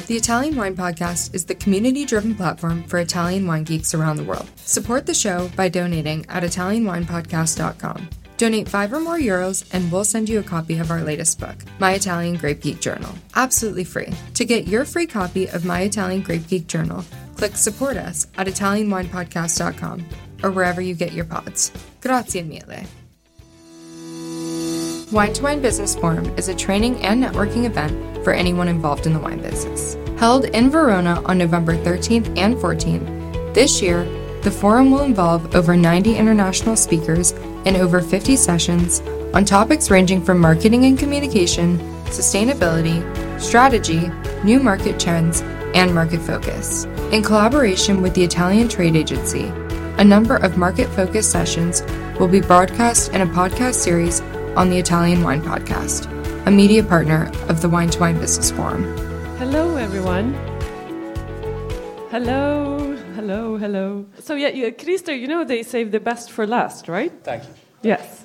The Italian Wine Podcast is the community-driven platform for Italian wine geeks around the world. Support the show by donating at ItalianWinepodcast.com. Donate €5 or more and we'll send you a copy of our latest book, My Italian Grape Geek Journal, absolutely free. To get your free copy of My Italian Grape Geek Journal, click Support Us at ItalianWinepodcast.com or wherever you get your pods. Grazie mille. Wine to Wine Business Forum is a training and networking event for anyone involved in the wine business. Held in Verona on November 13th and 14th, this year, the forum will involve over 90 international speakers and over 50 sessions on topics ranging from marketing and communication, sustainability, strategy, new market trends, and market focus. In collaboration with the Italian Trade Agency, a number of market-focused sessions will be broadcast in a podcast series on the Italian Wine Podcast, a media partner of the Wine to Wine Business Forum. Hello, everyone. Hello. So Christer, they save the best for last, right? Thank you. Yes.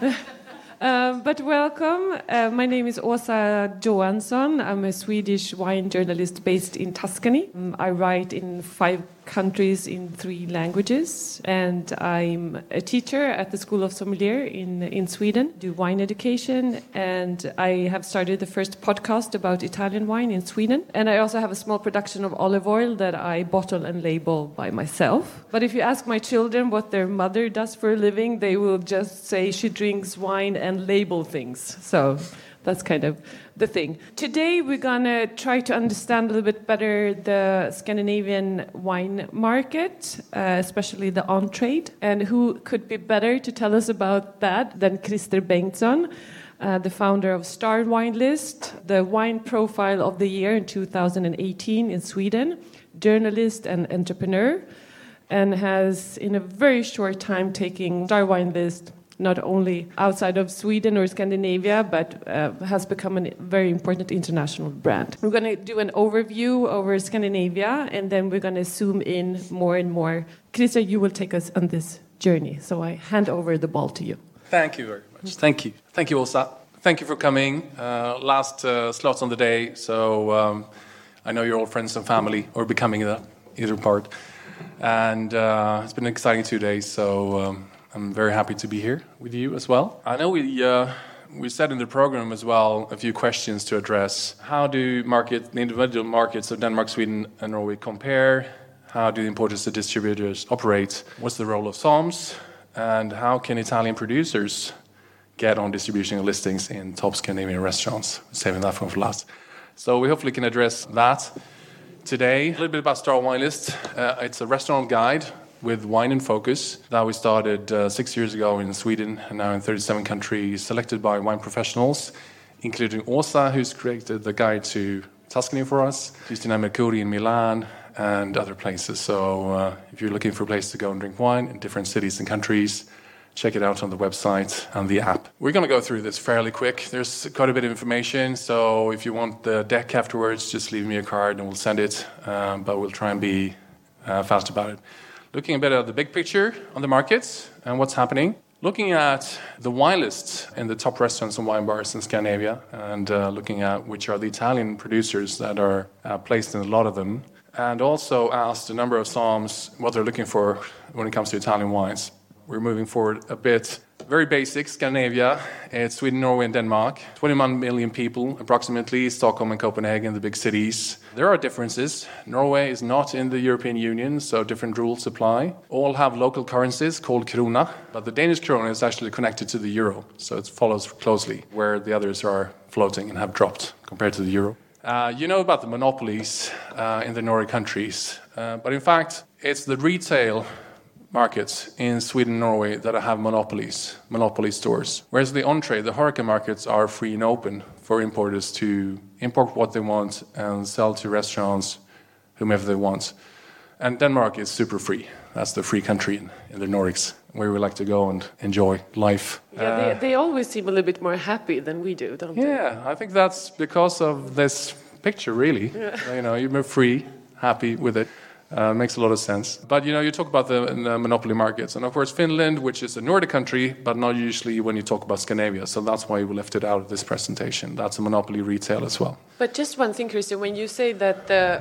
But welcome. My name is Åsa Johansson. I'm a Swedish wine journalist based in Tuscany. I write in 5 countries in 3 languages, and I'm a teacher at the School of Sommelier in Sweden, do wine education, and I have started the first podcast about Italian wine in Sweden. And I also have a small production of olive oil that I bottle and label by myself. But if you ask my children what their mother does for a living, they will just say she drinks wine and label things. So that's kind of the thing. Today we're going to try to understand a little bit better the Scandinavian wine market, especially the on-trade. And who could be better to tell us about that than Christer Bengtsson, the founder of Star Wine List, the wine profile of the year in 2018 in Sweden, journalist and entrepreneur, and has in a very short time taken Star Wine List not only outside of Sweden or Scandinavia, but has become a very important international brand. We're going to do an overview over Scandinavia, and then we're going to zoom in more and more. Christer, you will take us on this journey, so I hand over the ball to you. Thank you very much. Thank you. Thank you, Åsa. Thank you for coming. Last slots on the day, so I know you're all friends and family, or becoming that, either part. And it's been an exciting 2 days, so I'm very happy to be here with you as well. I know we said in the program as well a few questions to address. How do the individual markets of Denmark, Sweden, and Norway compare? How do the importers and distributors operate? What's the role of SOMs? And how can Italian producers get on distribution and listings in top Scandinavian restaurants? Saving that for last. So we hopefully can address that today. A little bit about Star Wine List. It's a restaurant guide with wine in focus that we started 6 years ago in Sweden and now in 37 countries, selected by wine professionals, including Åsa, who's created the guide to Tuscany for us, Cristina Mercuri in Milan, and other places. So if you're looking for a place to go and drink wine in different cities and countries, check it out on the website and the app. We're going to go through this fairly quick. There's quite a bit of information, so if you want the deck afterwards, just leave me a card and we'll send it, but we'll try and be fast about it. Looking a bit at the big picture on the markets and what's happening. Looking at the wine lists in the top restaurants and wine bars in Scandinavia, and looking at which are the Italian producers that are placed in a lot of them. And also asked a number of SOMs what they're looking for when it comes to Italian wines. We're moving forward a bit. Very basic, Scandinavia. It's Sweden, Norway, and Denmark. 21 million people, approximately. Stockholm and Copenhagen, the big cities. There are differences. Norway is not in the European Union, so different rules apply. All have local currencies called krona, but the Danish krona is actually connected to the euro, so it follows closely, where the others are floating and have dropped compared to the euro. You know about the monopolies in the Nordic countries, but in fact, it's the retail markets in Sweden and Norway that have monopoly stores. Whereas the on-trade, the HoReCa markets, are free and open for importers to import what they want and sell to restaurants whomever they want. And Denmark is super free. That's the free country in the Nordics, where we like to go and enjoy life. Yeah, they always seem a little bit more happy than we do, don't they? Yeah, I think that's because of this picture, really. Yeah. You're free, happy with it. Makes a lot of sense. But, you talk about the monopoly markets. And, of course, Finland, which is a Nordic country, but not usually when you talk about Scandinavia. So that's why we left it out of this presentation. That's a monopoly retail as well. But just one thing, Christian, when you say that the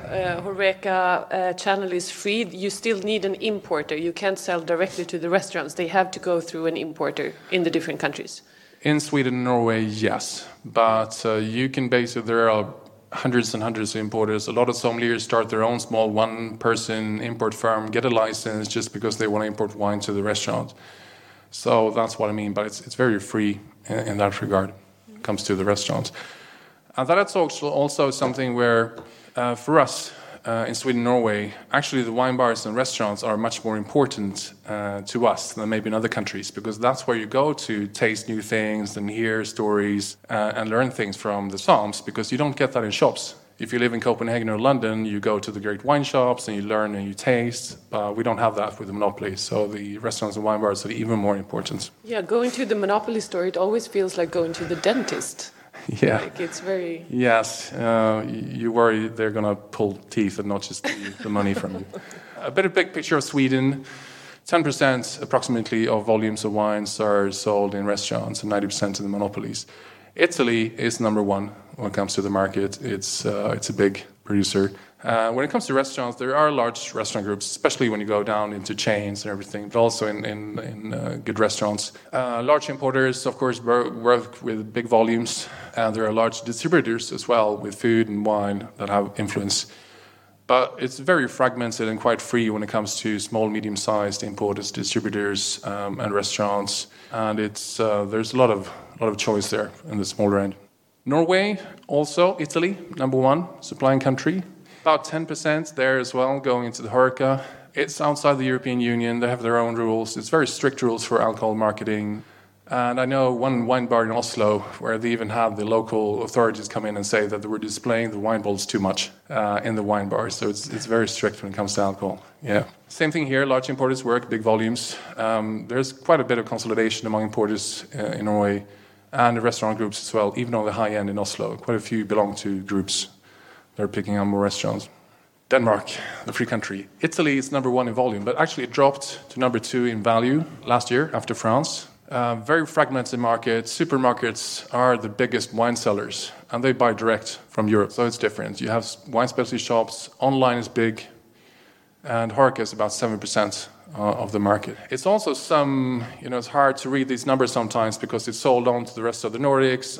HoReCa channel is free, you still need an importer. You can't sell directly to the restaurants. They have to go through an importer in the different countries. In Sweden and Norway, yes. But you can there are hundreds and hundreds of importers. A lot of sommeliers start their own small one-person import firm, get a license just because they want to import wine to the restaurant. So that's what I mean, but it's very free in that regard when it comes to the restaurants. And that's also something where, for us in Sweden and Norway, actually the wine bars and restaurants are much more important to us than maybe in other countries, because that's where you go to taste new things and hear stories and learn things from the Psalms, because you don't get that in shops. If you live in Copenhagen or London, you go to the great wine shops and you learn and you taste. We don't have that with the monopoly, so the restaurants and wine bars are even more important. Yeah, going to the monopoly store, it always feels like going to the dentist. Yeah. Like it's very... Yes, you worry they're going to pull teeth and not just steal the money from you. A bit of big picture of Sweden. 10% approximately of volumes of wines are sold in restaurants and 90% in the monopolies. Italy is number one when it comes to the market. It's a big producer. When it comes to restaurants, there are large restaurant groups, especially when you go down into chains and everything, but also in good restaurants. Large importers, of course, work with big volumes, and there are large distributors as well with food and wine that have influence. But it's very fragmented and quite free when it comes to small, medium-sized importers, distributors, and restaurants. And there's a lot of choice there in the smaller end. Norway, also Italy, number one supplying country. About 10% there as well going into the HoReCa. It's outside the European Union. They have their own rules. It's very strict rules for alcohol marketing. And I know one wine bar in Oslo where they even had the local authorities come in and say that they were displaying the wine bottles too much in the wine bar. So it's very strict when it comes to alcohol. Yeah. Same thing here. Large importers work, big volumes. There's quite a bit of consolidation among importers in Norway and the restaurant groups as well, even on the high end in Oslo. Quite a few belong to groups. They're picking up more restaurants. Denmark, the free country. Italy is number one in volume, but actually it dropped to number two in value last year after France. Very fragmented market. Supermarkets are the biggest wine sellers, and they buy direct from Europe, so it's different. You have wine specialty shops, online is big, and HoReCa is about 7% of the market. It's also it's hard to read these numbers sometimes because it's sold on to the rest of the Nordics.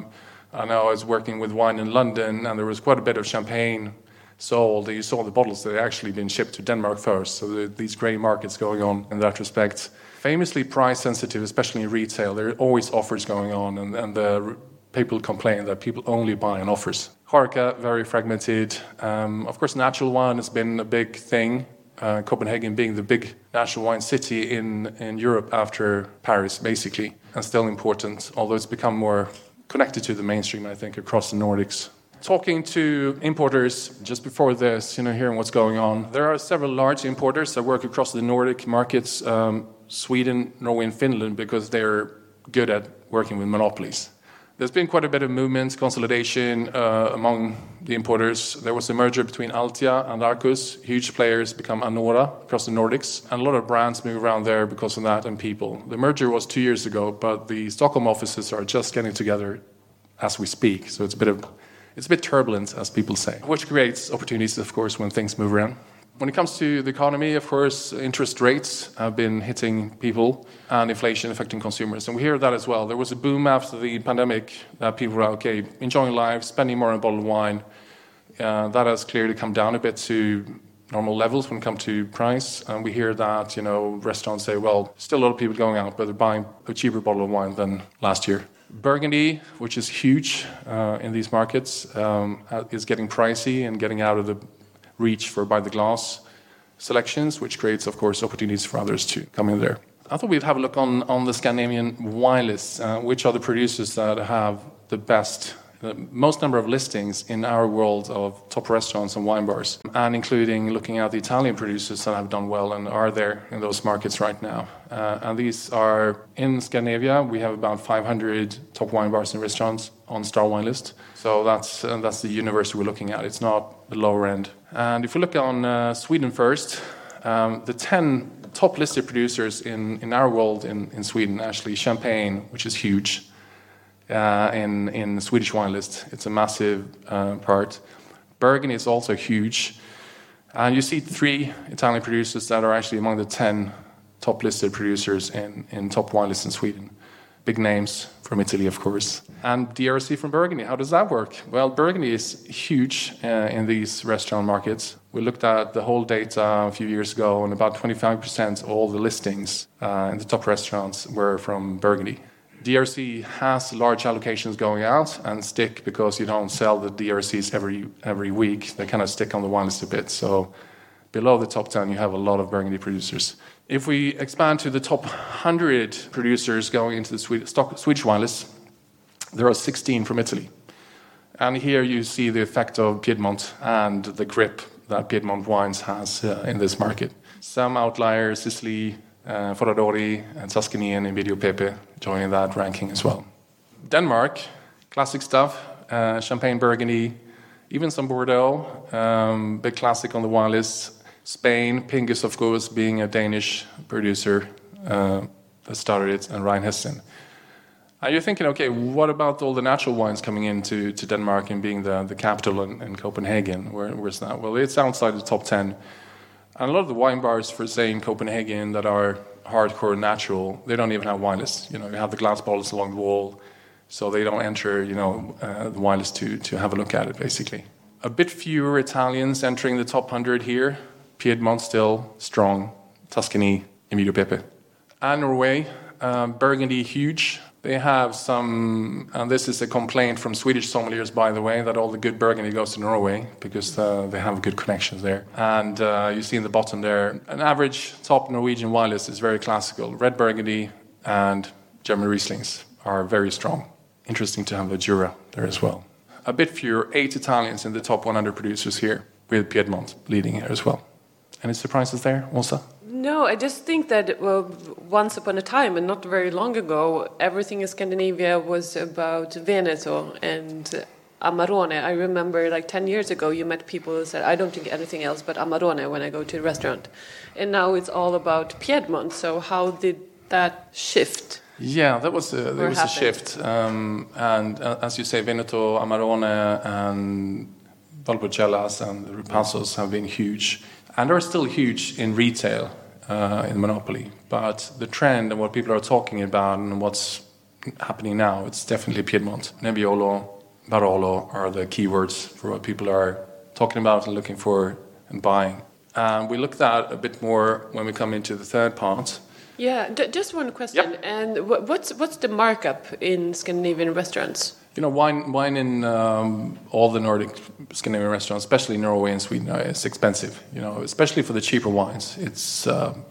I know I was working with wine in London, and there was quite a bit of champagne sold. You saw the bottles that had actually been shipped to Denmark first. So these grey markets going on in that respect. Famously price sensitive, especially in retail. There are always offers going on, and the people complain that people only buy on offers. HoReCa, very fragmented. Of course, natural wine has been a big thing. Copenhagen being the big natural wine city in Europe after Paris, basically, and still important, although it's become more connected to the mainstream, I think, across the Nordics. Talking to importers just before this, hearing what's going on, there are several large importers that work across the Nordic markets, Sweden, Norway, and Finland, because they're good at working with monopolies. There's been quite a bit of movement, consolidation among the importers. There was a merger between Altia and Arcus. Huge players become Anora across the Nordics. And a lot of brands move around there because of that and people. The merger was 2 years ago, but the Stockholm offices are just getting together as we speak. So it's a bit turbulent, as people say, which creates opportunities, of course, when things move around. When it comes to the economy, of course, interest rates have been hitting people and inflation affecting consumers. And we hear that as well. There was a boom after the pandemic that people were, enjoying life, spending more on a bottle of wine. That has clearly come down a bit to normal levels when it comes to price. And we hear that, restaurants say, well, still a lot of people going out, but they're buying a cheaper bottle of wine than last year. Burgundy, which is huge in these markets, is getting pricey and getting out of the reach for by the glass selections, which creates, of course, opportunities for others to come in there. I thought we'd have a look on the Scandinavian wine list, which are the producers that have the most number of listings in our world of top restaurants and wine bars, and including looking at the Italian producers that have done well and are there in those markets right now. And these are in Scandinavia. We have about 500 top wine bars and restaurants on Star Wine List. So that's the universe we're looking at. It's not the lower end. And if we look on Sweden first, the 10 top listed producers in our world in Sweden, actually Champagne, which is huge, in the Swedish wine list. It's a massive part. Burgundy is also huge. And you see 3 Italian producers that are actually among the 10 top listed producers in top wine lists in Sweden. Big names from Italy, of course. And DRC from Burgundy, how does that work? Well, Burgundy is huge in these restaurant markets. We looked at the whole data a few years ago, and about 25% of all the listings in the top restaurants were from Burgundy. DRC has large allocations going out and stick because you don't sell the DRCs every week. They kind of stick on the wine list a bit. So below the top 10, you have a lot of Burgundy producers. If we expand to the top 100 producers going into the Swedish wine list, there are 16 from Italy. And here you see the effect of Piedmont and the grip that Piedmont wines has in this market. Some outliers, Sicily, Ferradori, and Tuscany and Invidio Pepe joining that ranking as well. Denmark, classic stuff, Champagne Burgundy, even some Bordeaux, big classic on the wine list. Spain, Pingus, of course, being a Danish producer that started it, and Rheinhessen. And you're thinking, okay, what about all the natural wines coming into Denmark and being the capital in Copenhagen? Where's that? Well, it's outside the top 10. And a lot of the wine bars, for say in Copenhagen, that are hardcore natural, they don't even have wine lists. You have the glass bottles along the wall, so they don't enter, the wine list to have a look at it, basically. A bit fewer Italians entering the top 100 here. Piedmont still strong. Tuscany, Invidio Pepe. And Norway, Burgundy huge. They have some, and this is a complaint from Swedish sommeliers, by the way, that all the good Burgundy goes to Norway because they have good connections there. And you see in the bottom there, an average top Norwegian wine list is very classical. Red Burgundy and German Rieslings are very strong. Interesting to have the Jura there as well. A bit fewer, 8 Italians in the top 100 producers here, with Piedmont leading here as well. Any surprises there, Åsa? No, I just think that once upon a time, and not very long ago, everything in Scandinavia was about Veneto and Amarone. I remember 10 years ago, you met people who said, I don't drink anything else but Amarone when I go to a restaurant. And now it's all about Piedmont. So how did that shift? Yeah, there was a shift. And as you say, Veneto, Amarone, and Valpolicella and the Ripassos have been huge. And are still huge in retail, in Monopoly. But the trend and what people are talking about and what's happening now, it's definitely Piedmont. Nebbiolo, Barolo are the keywords for what people are talking about and looking for and buying. We look at that a bit more when we come into the third part. Yeah, just one question. Yep. And what's the markup in Scandinavian restaurants? Wine in all the Nordic Scandinavian restaurants, especially Norway and Sweden, is expensive. Especially for the cheaper wines, it's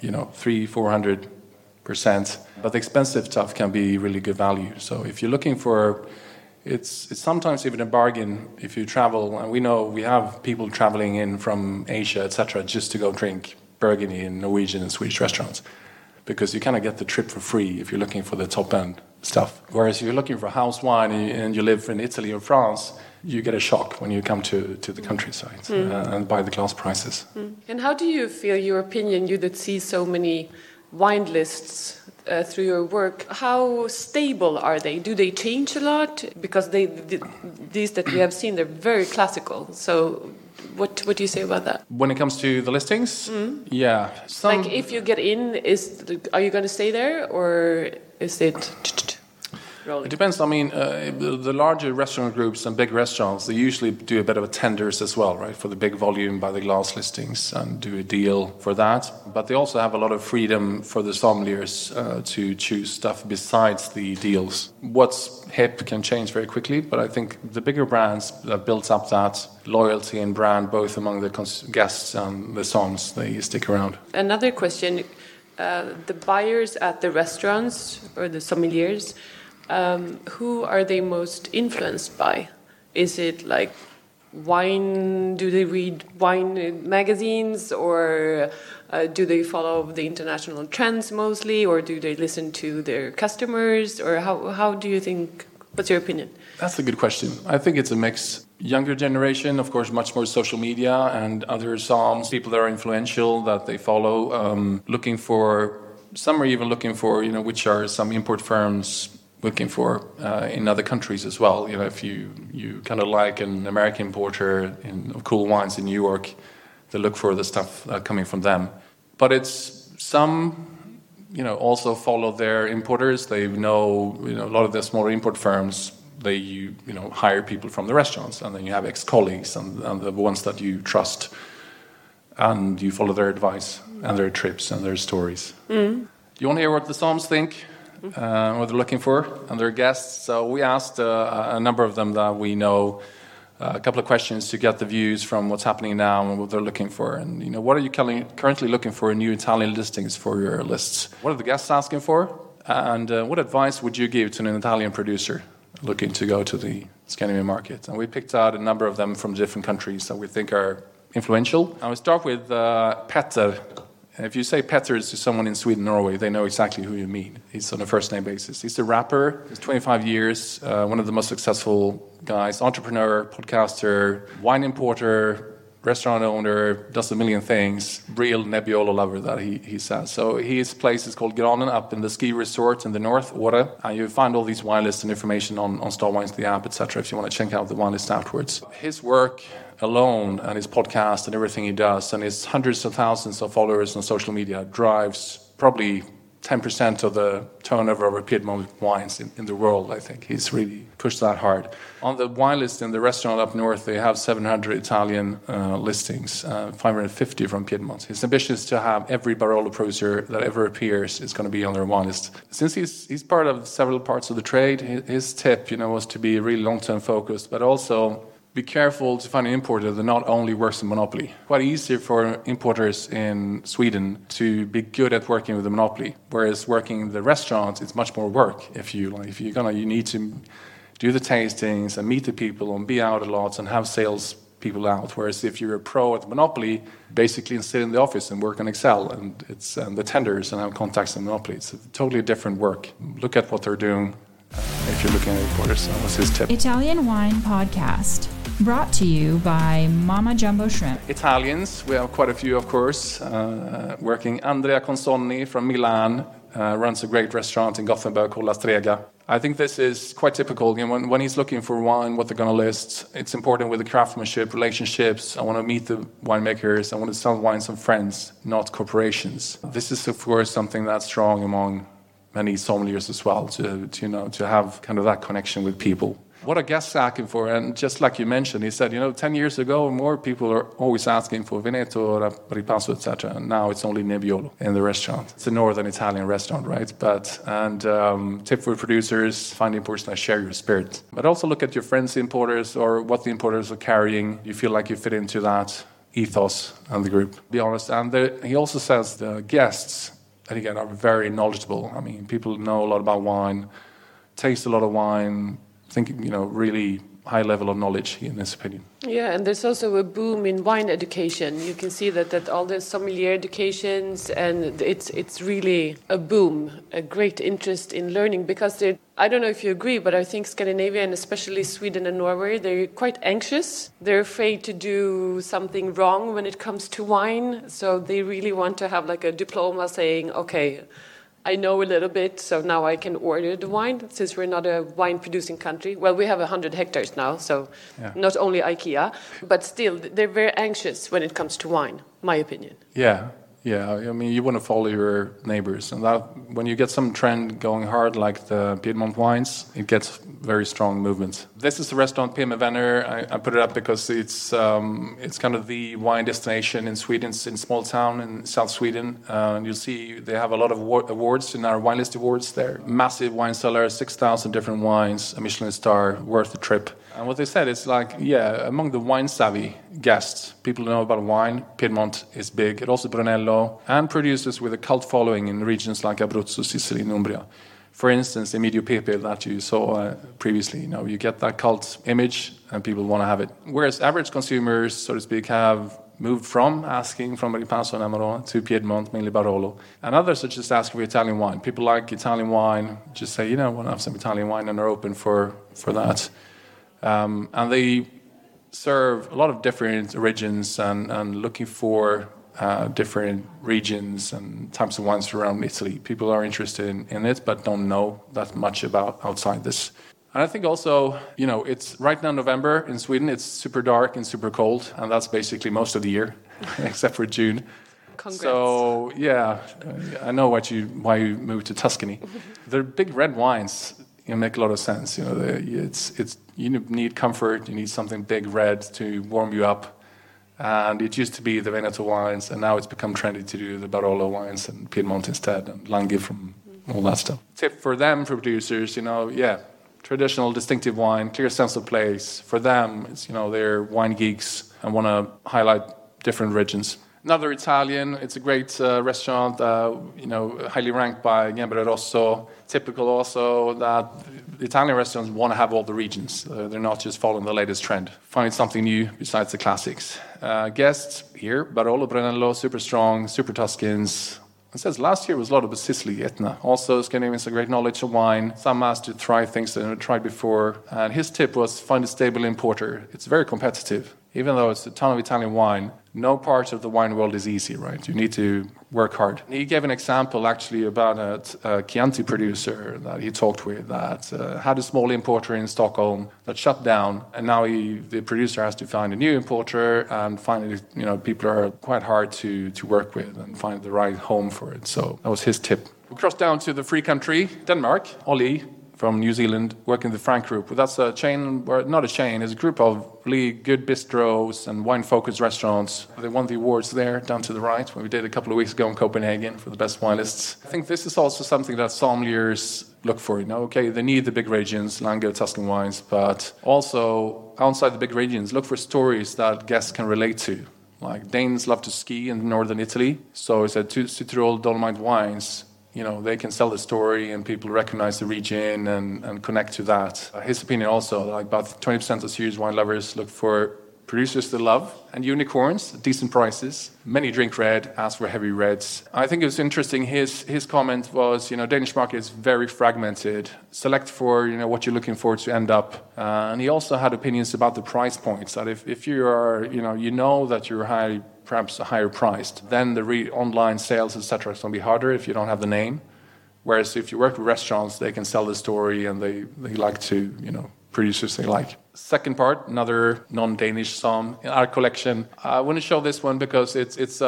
300-400%. But the expensive stuff can be really good value. So if you're looking for, it's sometimes even a bargain if you travel. And we know we have people traveling in from Asia, etc., just to go drink Burgundy in Norwegian and Swedish restaurants, because you kind of get the trip for free if you're looking for the top end stuff. Whereas if you're looking for house wine and you live in Italy or France, you get a shock when you come to the countryside and buy the glass prices. And how do you feel, your opinion, you that see so many wine lists through your work, how stable are they? Do they change a lot? Because these that we have seen, they're very classical. So what do you say about that? When it comes to the listings, yeah. If you get in, are you going to stay there, or is it rolling? It depends. I mean, the larger restaurant groups and big restaurants, they usually do a bit of a tenders as well, right, for the big volume by the glass listings and do a deal for that. But they also have a lot of freedom for the sommeliers to choose stuff besides the deals. What's hip can change very quickly, but I think the bigger brands that built up that loyalty and brand both among the guests and the somms, they stick around. Another question, the buyers at the restaurants or the sommeliers, who are they most influenced by? Is it like wine? Do they read wine magazines, or do they follow the international trends mostly, or do they listen to their customers, or how do you think? What's your opinion? That's a good question. I think it's a mix. Younger generation, of course, much more social media and other somms, people that are influential that they follow, looking for. Some are even looking for, which are some import firms looking for in other countries as well. You know, if you kind of like an American importer of cool wines in New York, they look for the stuff coming from them. But it's some, you know, also follow their importers. They know, you know, a lot of the smaller import firms, they, you know, hire people from the restaurants, and then you have ex-colleagues and the ones that you trust, and you follow their advice and their trips and their stories. You want to hear what the Psalms think, what they're looking for, and their guests. So we asked a number of them that we know a couple of questions to get the views from what's happening now and what they're looking for. And, you know, what are you currently looking for in new Italian listings for your lists? What are the guests asking for? And what advice would you give to an Italian producer looking to go to the Scandinavian market? And we picked out a number of them from different countries that we think are influential. And we start with Petter. If you say Petter to someone in Sweden, Norway, they know exactly who you mean. He's on a first-name basis. He's a rapper. He's 25 years, one of the most successful guys, entrepreneur, podcaster, wine importer, restaurant owner, does a million things, real Nebbiolo lover that he says. So his place is called Granen, up in the ski resort in the north, Åre. And you find all these wine lists and information on Starwines, the app, etc. if you want to check out the wine list afterwards. His work alone and his podcast and everything he does and his hundreds of thousands of followers on social media drives probably 10% of the turnover of Piedmont wines in the world, I think. He's really pushed that hard. On the wine list in the restaurant up north, they have 700 Italian listings, 550 from Piedmont. His ambition is to have every Barolo producer that ever appears is going to be on their wine list. Since he's part of several parts of the trade, his tip, you know, was to be really long-term focused, but also be careful to find an importer that not only works in monopoly. Quite easy for importers in Sweden to be good at working with the monopoly, whereas working in the restaurant, it's much more work. You need to do the tastings and meet the people and be out a lot and have sales people out. Whereas if you're a pro at the monopoly, basically sit in the office and work on Excel and the tenders and have contacts in the monopoly. It's a totally different work. Look at what they're doing if you're looking at importers. So that's his tip. Italian Wine Podcast. Brought to you by Mama Jumbo Shrimp. Italians, we have quite a few, of course, working. Andrea Consonni from Milan runs a great restaurant in Gothenburg called La Strega. I think this is quite typical. You know, when he's looking for wine, what they're going to list, it's important with the craftsmanship, relationships. I want to meet the winemakers. I want to sell wine to friends, not corporations. This is, of course, something that's strong among many sommeliers as well, to have kind of that connection with people. What are guests asking for? And just like you mentioned, he said, 10 years ago, more people are always asking for Veneto, Ripasso, etc. And now it's only Nebbiolo in the restaurant. It's a northern Italian restaurant, right? Tip for producers, find importers that share your spirit. But also look at your friends' importers or what the importers are carrying. You feel like you fit into that ethos and the group. Be honest. And he also says the guests, and again, are very knowledgeable. I mean, people know a lot about wine, taste a lot of wine, really high level of knowledge, in his opinion. Yeah, and there's also a boom in wine education. You can see that all the sommelier educations, and it's really a boom, a great interest in learning, because I don't know if you agree, but I think Scandinavia, and especially Sweden and Norway, they're quite anxious. They're afraid to do something wrong when it comes to wine, so they really want to have like a diploma saying, okay, I know a little bit, so now I can order the wine, since we're not a wine-producing country. Well, we have 100 hectares now, so Not only IKEA, but still, they're very anxious when it comes to wine, my opinion. Yeah. I mean, you want to follow your neighbors, and that when you get some trend going hard, like the Piedmont wines, it gets very strong movement. This is the restaurant P.M. Vänner. I put it up because it's kind of the wine destination in Sweden. It's in a small town in South Sweden. And you'll see they have a lot of awards in our wine list awards there. Massive wine cellar, 6,000 different wines, a Michelin star, worth the trip. And what they said is among the wine-savvy guests, people who know about wine, Piedmont is big. It also Brunello, and producers with a cult following in regions like Abruzzo, Sicily, and Umbria. For instance, Emilio Pepe that you saw previously, you get that cult image and people want to have it. Whereas average consumers, so to speak, have moved from asking from Ripasso and Amarone to Piedmont, mainly Barolo. And others are just asking for Italian wine. People like Italian wine, just say, I want to have some Italian wine, and are open for that. And they serve a lot of different origins and looking for different regions and types of wines around Italy. People are interested in it, but don't know that much about outside this. And I think also, it's right now November in Sweden. It's super dark and super cold, and that's basically most of the year, except for June. Congrats. So, I know why you moved to Tuscany. The big red wines make a lot of sense. You need comfort, you need something big red to warm you up. And it used to be the Veneto wines, and now it's become trendy to do the Barolo wines and Piedmont instead, and Langhe from all that stuff. Tip for them, for producers, traditional, distinctive wine, clear sense of place. For them, it's, they're wine geeks and want to highlight different regions. Another Italian, it's a great restaurant, highly ranked by Gambero Rosso. Typical also that the Italian restaurants want to have all the regions. They're not just following the latest trend. Finding something new besides the classics. Guests here, Barolo, Brunello, super strong, super Tuscans. It says last year was a lot of Sicily, Etna. Also, Scandinavians have great knowledge of wine. Some asked to try things they haven't tried before. And his tip was find a stable importer. It's very competitive. Even though it's a ton of Italian wine, no part of the wine world is easy, right? You need to work hard. He gave an example actually about a Chianti producer that he talked with that had a small importer in Stockholm that shut down, and now the producer has to find a new importer, and finally, people are quite hard to work with and find the right home for it. So that was his tip. We crossed down to the free country, Denmark. Ollie from New Zealand, working the Frank Group. Well, that's a chain, or not a chain, it's a group of really good bistros and wine-focused restaurants. They won the awards there, down to the right, when we did a couple of weeks ago in Copenhagen for the best wine lists. I think this is also something that sommeliers look for. They need the big regions, Langhe, Tuscan wines, but also outside the big regions, look for stories that guests can relate to. Like Danes love to ski in northern Italy, so it's a Südtirol Dolomite wines. They can sell the story and people recognize the region and connect to that. His opinion also, about 20% of serious wine lovers look for producers they love and unicorns at decent prices. Many drink red, ask for heavy reds. I think it was interesting, his comment was, Danish market is very fragmented. Select for, what you're looking for to end up. And he also had opinions about the price points, that if you are, that you're perhaps higher priced, then the online sales, etc., is going to be harder if you don't have the name. Whereas if you work with restaurants, they can sell the story and they like to, producers they like. Second part, another non-Danish Somm in our collection. I want to show this one because it's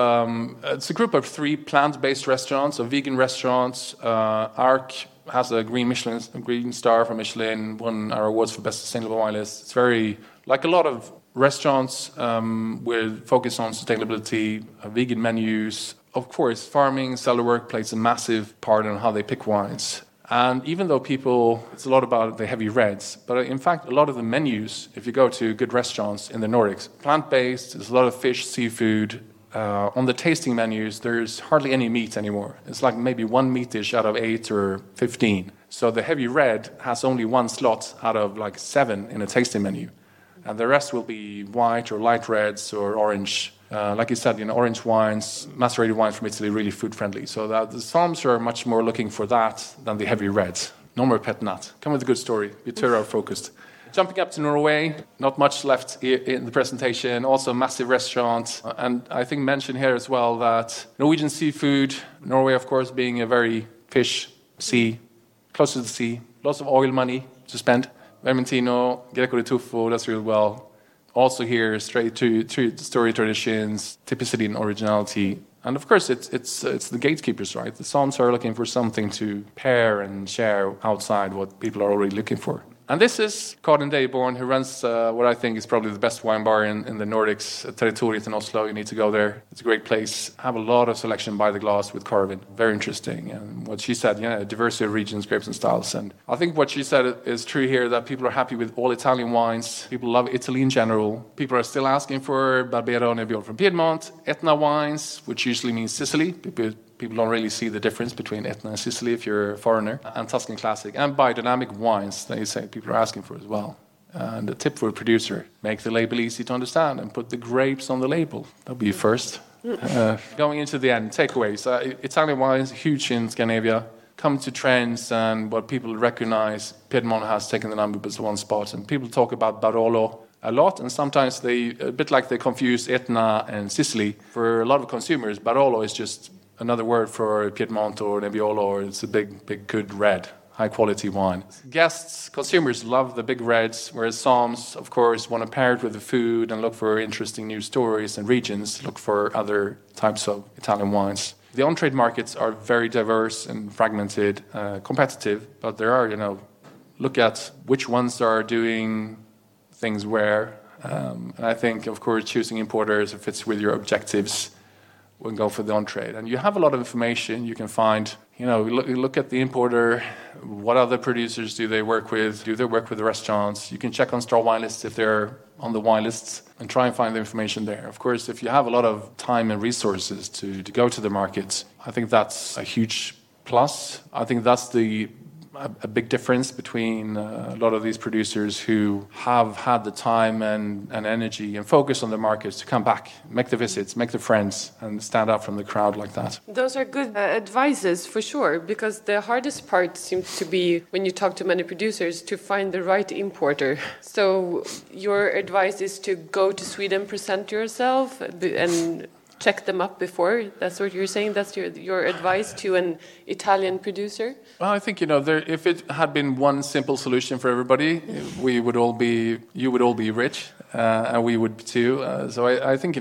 a group of 3 plant-based restaurants, vegan restaurants. Arc has a green star from Michelin, won our awards for best sustainable wine list. It's very like a lot of restaurants with focus on sustainability, vegan menus. Of course, farming, cellar work plays a massive part in how they pick wines. And even though it's a lot about the heavy reds, but in fact, a lot of the menus, if you go to good restaurants in the Nordics, plant-based, there's a lot of fish, seafood. On the tasting menus, there's hardly any meat anymore. It's like maybe 1 meat dish out of 8 or 15. So the heavy red has only 1 slot out of 7 in a tasting menu. And the rest will be white or light reds or orange. Like you said, orange wines, macerated wines from Italy, really food friendly. So that the Somms are much more looking for that than the heavy reds. No more pet nut. Come with a good story. Be Turo focused. Jumping up to Norway, not much left in the presentation. Also a massive restaurant. And I think mention here as well that Norwegian seafood, Norway of course being a very fish, sea, close to the sea, lots of oil money to spend. Vermentino, Greco di Tuffo, that's really well. Also here, straight to story traditions, typicity and originality. And of course, it's the gatekeepers, right? The Somms are looking for something to pair and share outside what people are already looking for. And this is Karin Deiborn, who runs what I think is probably the best wine bar in the Nordics, Territoriet in Oslo. You need to go there. It's a great place. Have a lot of selection by the glass with Corvin. Very interesting. And what she said, diversity of regions, grapes and styles. And I think what she said is true here, that people are happy with all Italian wines. People love Italy in general. People are still asking for Barbera and Nebbiolo from Piedmont, Etna wines, which usually means Sicily. People don't really see the difference between Etna and Sicily if you're a foreigner, and Tuscan Classic, and biodynamic wines that you say people are asking for as well. And a tip for a producer, make the label easy to understand and put the grapes on the label. That'll be first. Going into the end, takeaways. Italian wines, huge in Scandinavia, come to trends and what people recognize. Piedmont has taken the number one spot, and people talk about Barolo a lot, and sometimes a bit like they confuse Etna and Sicily. For a lot of consumers, Barolo is just another word for Piedmont or Nebbiolo, or it's a big, good red, high-quality wine. Guests, consumers love the big reds, whereas Psalms, of course, want to pair it with the food and look for interesting new stories, and regions look for other types of Italian wines. The on-trade markets are very diverse and fragmented, competitive, but there are, look at which ones are doing things where. And I think, of course, choosing importers, if it's with your objectives, we'll go for the on-trade. And you have a lot of information you can find. Look at the importer, what other producers do they work with? Do they work with the restaurants? You can check on Star Wine Lists if they're on the wine lists and try and find the information there. Of course, if you have a lot of time and resources to go to the markets, I think that's a huge plus. I think that's a big difference between a lot of these producers who have had the time and energy and focus on the markets to come back, make the visits, make the friends, and stand out from the crowd like that. Those are good advices for sure, because the hardest part seems to be, when you talk to many producers, to find the right importer. So your advice is to go to Sweden, present yourself, and check them up before. That's what you're saying? That's your advice to an Italian producer? Well, I think, if it had been one simple solution for everybody, you would all be rich, and we would too. So I think,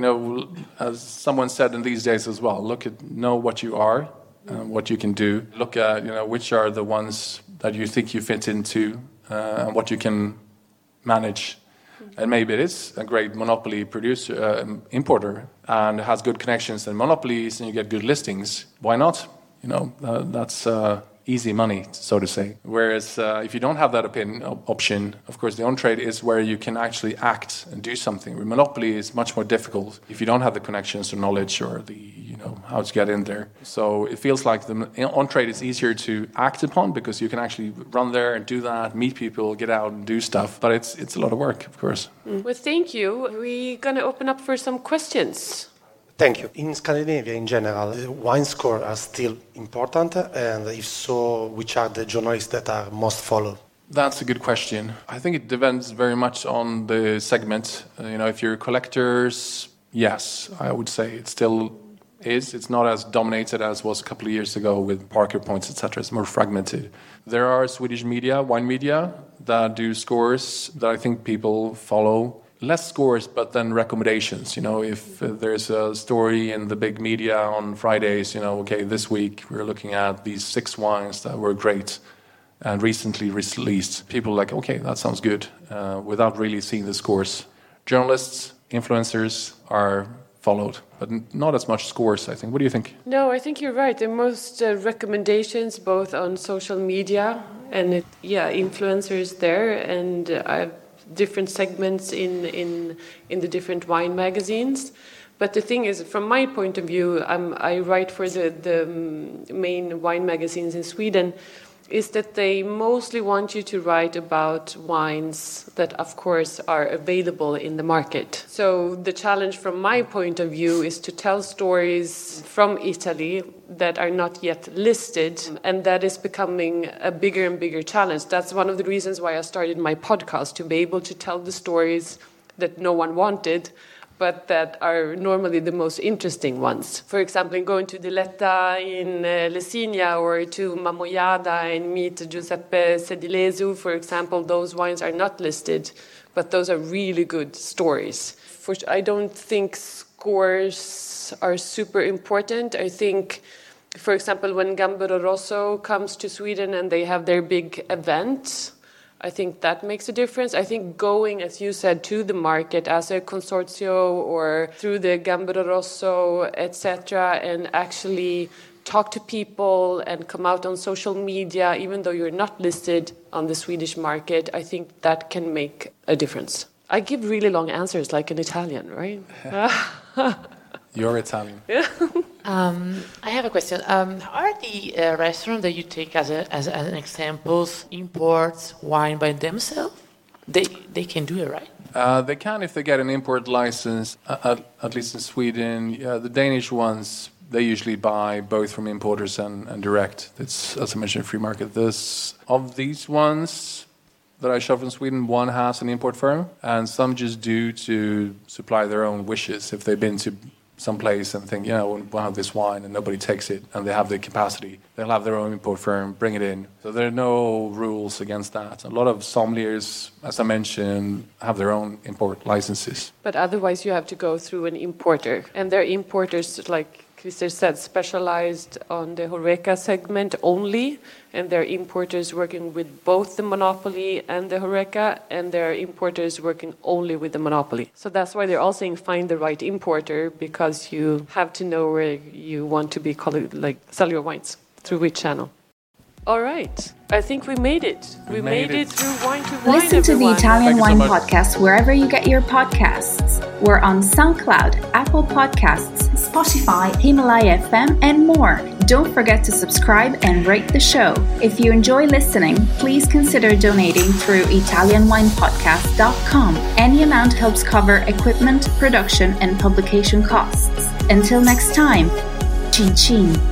as someone said in these days as well, know what you are, what you can do. Look at, which are the ones that you think you fit into, and what you can manage. And maybe it is a great monopoly producer, importer, and has good connections and monopolies, and you get good listings. Why not? That's easy money, so to say. Whereas if you don't have that option, of course, the on-trade is where you can actually act and do something. With monopoly is much more difficult if you don't have the connections or knowledge or how to get in there. So it feels like the on-trade is easier to act upon because you can actually run there and do that, meet people, get out and do stuff. But it's a lot of work, of course. Well, thank you. We're going to open up for some questions. Thank you. In Scandinavia, in general, wine scores are still important, and if so, which are the journalists that are most followed? That's a good question. I think it depends very much on the segment. If you're collectors, yes, I would say it still is. It's not as dominated as was a couple of years ago with Parker Points, etc. It's more fragmented. There are Swedish media, wine media, that do scores that I think people follow. Less scores, but then recommendations. If there's a story in the big media on Fridays, okay, this week we're looking at these 6 wines that were great and recently released. People are like, okay, that sounds good, without really seeing the scores. Journalists, influencers are followed, but not as much scores, I think. What do you think? No, I think you're right. The most recommendations, both on social media and influencers there, and different segments in the different wine magazines. But the thing is, from my point of view, I write for the main wine magazines in Sweden, is that they mostly want you to write about wines that, of course, are available in the market. So the challenge from my point of view is to tell stories from Italy that are not yet listed, and that is becoming a bigger and bigger challenge. That's one of the reasons why I started my podcast, to be able to tell the stories that no one wanted, but that are normally the most interesting ones. For example, going to Diletta in Lesinia or to Mamoiada and meet Giuseppe Sedilesu, for example, those wines are not listed, but those are really good stories. I don't think scores are super important. I think, for example, when Gambero Rosso comes to Sweden and they have their big event, I think that makes a difference. I think going, as you said, to the market as a consortio or through the Gambero Rosso, etc., and actually talk to people and come out on social media, even though you're not listed on the Swedish market, I think that can make a difference. I give really long answers like an Italian, right? You're Italian. I have a question. Are the restaurants that you take as an example imports wine by themselves? They can do it, right? They can if they get an import license, at least in Sweden. The Danish ones, they usually buy both from importers and direct. It's, as I mentioned, free market. Of these ones, that I show from Sweden, one has an import firm, and some just do to supply their own wishes. If they've been to some place and think, we'll have this wine and nobody takes it and they have the capacity, they'll have their own import firm, bring it in. So there are no rules against that. A lot of sommeliers, as I mentioned, have their own import licenses. But otherwise you have to go through an importer. And they're importers, like Christer said, specialized on the Horeca segment only, and they're importers working with both the monopoly and the Horeca, and they're importers working only with the monopoly. So that's why they're all saying find the right importer, because you have to know where you want to be sell your wines, through which channel. All right. I think we made it. We made it through Wine to Wine. Listen to the Italian Wine Podcast wherever you get your podcasts. We're on SoundCloud, Apple Podcasts, Spotify, Himalaya FM, and more. Don't forget to subscribe and rate the show. If you enjoy listening, please consider donating through ItalianWinePodcast.com. Any amount helps cover equipment, production, and publication costs. Until next time, cin cin.